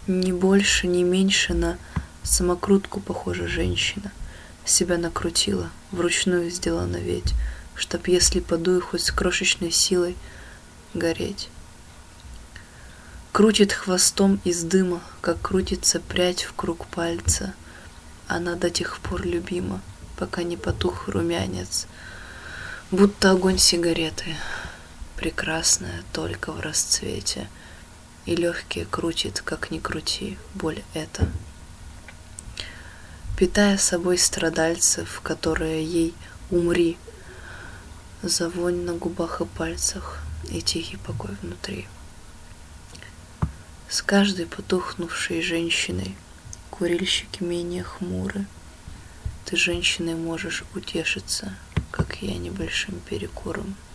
Ни больше, ни меньше на самокрутку похожа женщина. Себя накрутила, вручную сделана ведь, чтоб, если подуй хоть с крошечной силой, гореть. Крутит хвостом из дыма, как крутится прядь в круг пальца. Она до тех пор любима, пока не потух румянец, будто огонь сигареты, прекрасная только в расцвете, и легкие крутит, как ни крути, боль эта. Питая собой страдальцев, которые ей умри, за вонь на губах и пальцах и тихий покой внутри. С каждой потухнувшей женщиной курильщики менее хмуры. Ты женщиной можешь утешиться, как я, небольшим перекуром.